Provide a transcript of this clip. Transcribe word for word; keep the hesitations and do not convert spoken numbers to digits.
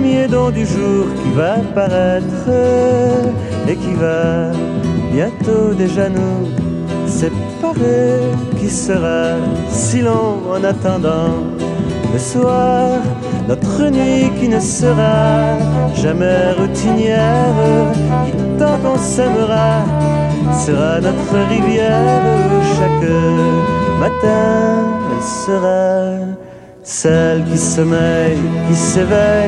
premier don du jour qui va paraître et qui va bientôt déjà nous séparer, qui sera si long en attendant le soir, notre nuit qui ne sera jamais routinière, qui tant qu'on s'aimera sera notre rivière, où chaque matin elle sera celle qui sommeille, qui s'éveille